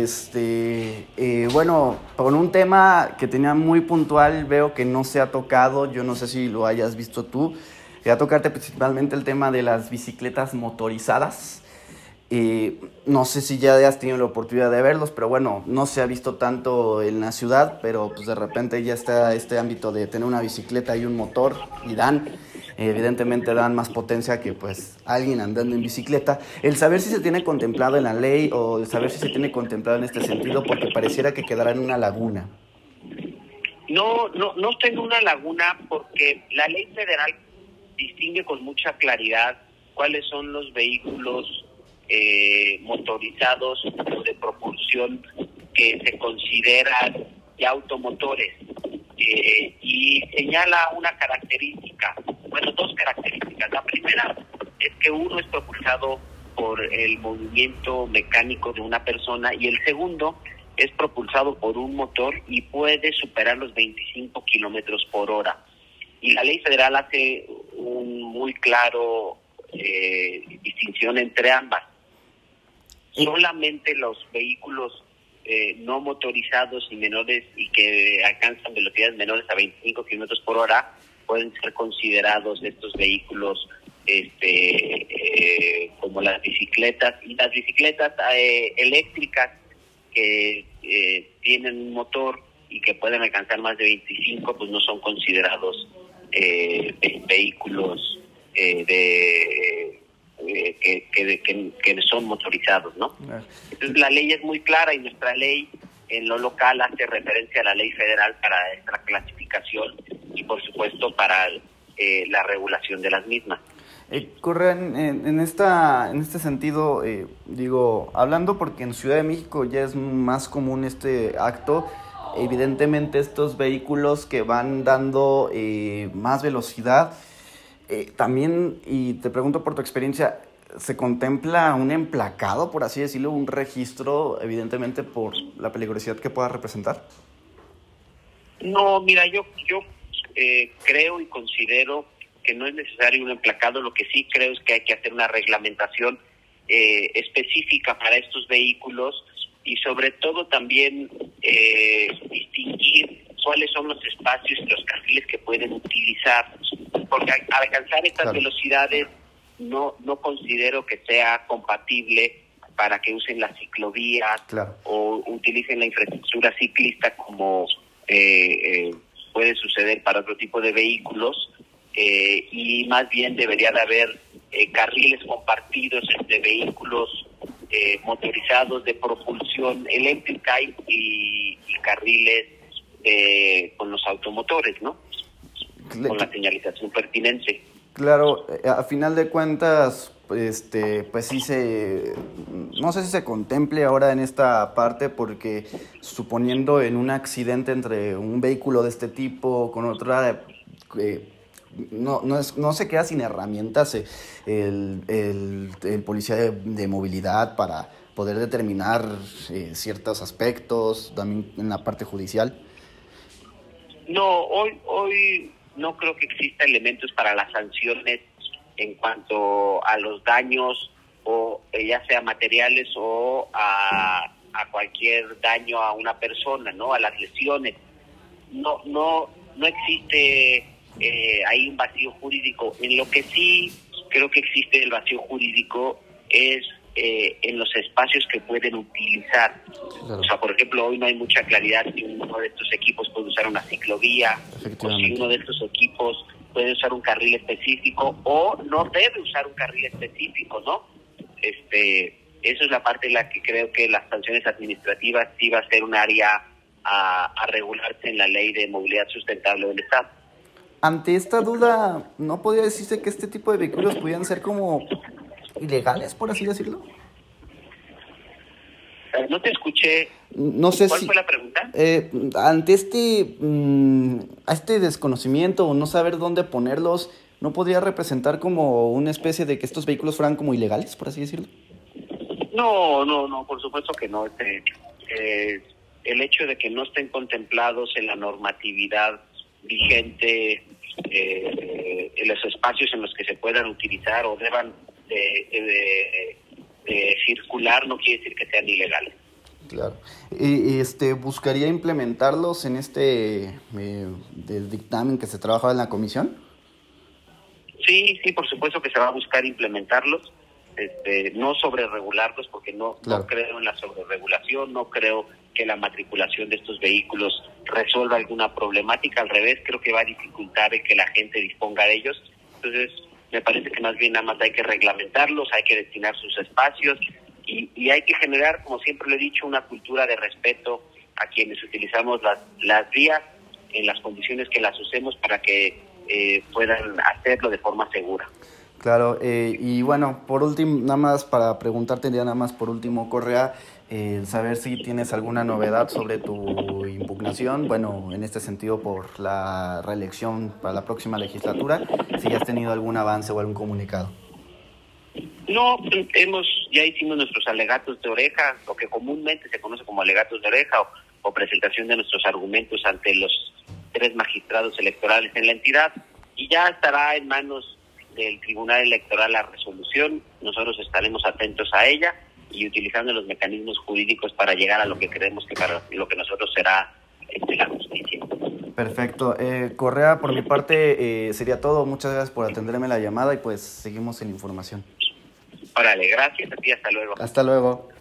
Bueno, con un tema que tenía muy puntual, veo que no se ha tocado, yo no sé si lo hayas visto tú. Quería tocarte principalmente el tema de las bicicletas motorizadas. No sé si ya has tenido la oportunidad de verlos, pero bueno, no se ha visto tanto en la ciudad, pero pues de repente ya está este ámbito de tener una bicicleta y un motor y evidentemente dan más potencia que pues alguien andando en bicicleta. El saber si se tiene contemplado en la ley o el saber si se tiene contemplado en este sentido, porque pareciera que quedará en una laguna. No está en una laguna porque la ley federal distingue con mucha claridad cuáles son los vehículos motorizados o de propulsión que se consideran ya automotores y señala una característica, bueno, dos características. La primera es que uno es propulsado por el movimiento mecánico de una persona y el segundo es propulsado por un motor y puede superar los 25 kilómetros por hora. Y la ley federal hace un muy claro distinción entre ambas. Solamente los vehículos no motorizados y menores y que alcanzan velocidades menores a 25 kilómetros por hora pueden ser considerados estos vehículos como las bicicletas. Y las bicicletas eléctricas que tienen un motor y que pueden alcanzar más de 25, pues no son considerados vehículos que son motorizados, ¿no? Entonces la ley es muy clara y nuestra ley en lo local hace referencia a la ley federal para esta clasificación y por supuesto para la regulación de las mismas. Corren en este sentido, hablando porque en Ciudad de México ya es más común este acto, evidentemente estos vehículos que van dando más velocidad, también, y te pregunto por tu experiencia, ¿se contempla un emplacado, por así decirlo, un registro, evidentemente por la peligrosidad que pueda representar? No, mira, yo creo y considero que no es necesario un emplacado. Lo que sí creo es que hay que hacer una reglamentación específica para estos vehículos y sobre todo también distinguir cuáles son los espacios y los carriles que pueden utilizar, porque al alcanzar estas velocidades no considero que sea compatible para que usen las ciclovías o utilicen la infraestructura ciclista como puede suceder para otro tipo de vehículos, y más bien debería de haber carriles compartidos entre vehículos motorizados de propulsión eléctrica y carriles con los automotores, ¿no? Con la señalización pertinente. Claro, a final de cuentas, pues sí no sé si se contemple ahora en esta parte, porque suponiendo en un accidente entre un vehículo de este tipo con otra, no se queda sin herramientas el policía de movilidad para poder determinar ciertos aspectos, también en la parte judicial. No, hoy no creo que exista elementos para las sanciones en cuanto a los daños, o ya sea materiales o a cualquier daño a una persona, ¿no? A las lesiones. No existe ahí un vacío jurídico. En lo que sí creo que existe el vacío jurídico es en los espacios que pueden utilizar. Claro. O sea, por ejemplo, hoy no hay mucha claridad si uno de estos equipos puede usar una ciclovía, o si uno de estos equipos puede usar un carril específico o no debe usar un carril específico, ¿no? Eso es la parte en la que creo que las sanciones administrativas sí va a ser un área a regularse en la Ley de Movilidad Sustentable del Estado. Ante esta duda, ¿no podría decirse que este tipo de vehículos pudieran ser como ilegales, por así decirlo? No te escuché. No sé. ¿Cuál fue la pregunta? Ante este desconocimiento o no saber dónde ponerlos, ¿no podría representar como una especie de que estos vehículos fueran como ilegales, por así decirlo? No, por supuesto que no. El hecho de que no estén contemplados en la normatividad vigente, en los espacios en los que se puedan utilizar o deban de circular, no quiere decir que sean ilegales. Claro. Y ¿buscaría implementarlos en del dictamen que se trabaja en la comisión? Sí, sí, por supuesto que se va a buscar implementarlos, no sobreregularlos, porque Claro. no creo en la sobreregulación, no creo que la matriculación de estos vehículos resuelva alguna problemática, al revés, creo que va a dificultar el que la gente disponga de ellos. Entonces, me parece que más bien nada más hay que reglamentarlos, hay que destinar sus espacios y hay que generar, como siempre lo he dicho, una cultura de respeto a quienes utilizamos las vías en las condiciones que las usemos para que puedan hacerlo de forma segura. Claro, y bueno, por último, nada más para preguntarte ya nada más por último, Correa, saber si tienes alguna novedad sobre tu impugnación, bueno, en este sentido por la reelección para la próxima legislatura, si ya has tenido algún avance o algún comunicado. No, ya hicimos nuestros alegatos de oreja, lo que comúnmente se conoce como alegatos de oreja o presentación de nuestros argumentos ante los 3 magistrados electorales en la entidad, y ya estará en manos del Tribunal Electoral la resolución. Nosotros estaremos atentos a ella y utilizando los mecanismos jurídicos para llegar a lo que creemos que para lo que nosotros será la justicia. Perfecto. Correa, por mi parte sería todo. Muchas gracias por atenderme la llamada y pues seguimos en información. Órale, gracias a ti, hasta luego. Hasta luego.